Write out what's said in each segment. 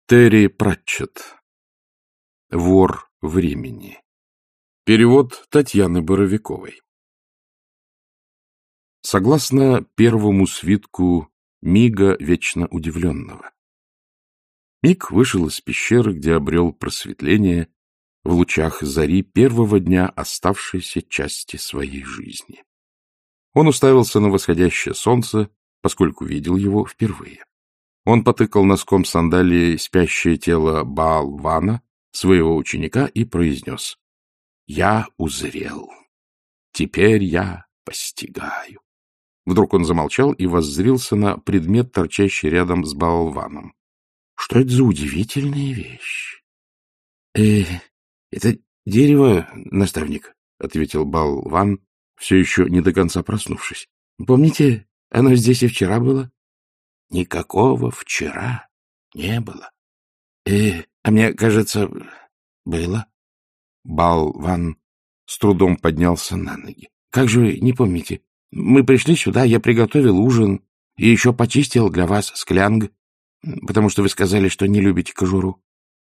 Терри Пратчетт. Вор времени. Перевод Татьяны Боровиковой. Согласно первому свитку Мига Вечно Удивленного. Миг вышел из пещеры, где обрел просветление в лучах зари первого дня оставшейся части своей жизни. Он уставился на восходящее солнце, поскольку видел его впервые. Он потыкал носком сандалии спящее тело Баал-Вана, своего ученика, и произнес: «Я узрел. Теперь я постигаю». Вдруг он замолчал и воззрился на предмет, торчащий рядом с Баал-Ваном. «Что это за удивительная вещь?» Это дерево, наставник», — ответил Баал-Ван, все еще не до конца проснувшись. «Помните, оно здесь и вчера было?» «Никакого вчера не было». А мне кажется, было». Баал-Ван с трудом поднялся на ноги. «Как же вы не помните? Мы пришли сюда, я приготовил ужин и еще почистил для вас склянг, потому что вы сказали, что не любите кожуру».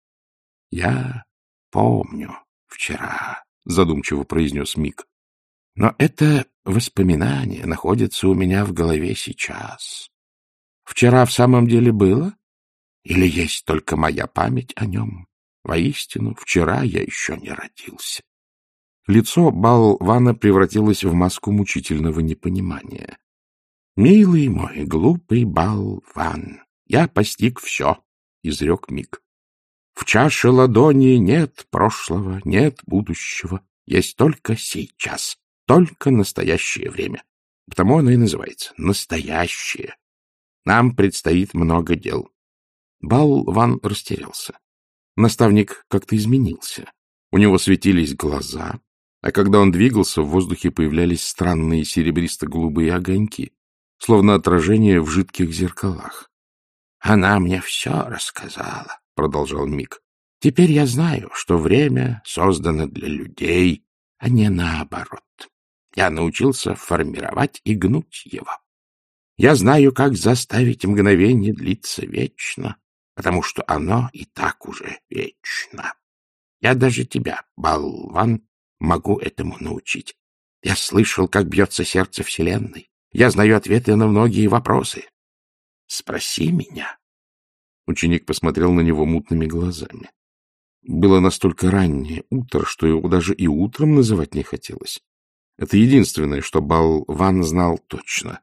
«Я помню вчера», — задумчиво произнес Миг. «Но это воспоминание находится у меня в голове сейчас. Вчера в самом деле было? Или есть только моя память о нем? Воистину, вчера я еще не родился». Лицо Баал-Вана превратилось в маску мучительного непонимания. «Милый мой, глупый Баал-Ван, я постиг все», — изрек Миг. «В чаше ладони нет прошлого, нет будущего, есть только сейчас, только настоящее время. Потому оно и называется настоящее. Нам предстоит много дел». Баал-Ван растерялся. Наставник как-то изменился. У него светились глаза, а когда он двигался, в воздухе появлялись странные серебристо-голубые огоньки, словно отражения в жидких зеркалах. «Она мне все рассказала», — продолжал Миг. «Теперь я знаю, что время создано для людей, а не наоборот. Я научился формировать и гнуть его. Я знаю, как заставить мгновение длиться вечно, потому что оно и так уже вечно. Я даже тебя, Баал-Ван, могу этому научить. Я слышал, как бьется сердце Вселенной. Я знаю ответы на многие вопросы. Спроси меня». Ученик посмотрел на него мутными глазами. Было настолько раннее утро, что его даже и утром называть не хотелось. Это единственное, что Баал-Ван знал точно.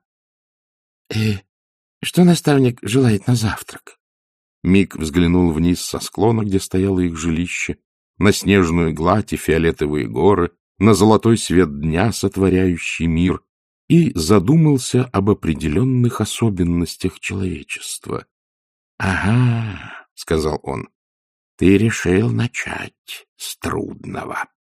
Что наставник желает на завтрак?» Миг взглянул вниз со склона, где стояло их жилище, на снежную гладь и фиолетовые горы, на золотой свет дня, сотворяющий мир, и задумался об определенных особенностях человечества. «Ага», — сказал он, — «ты решил начать с трудного».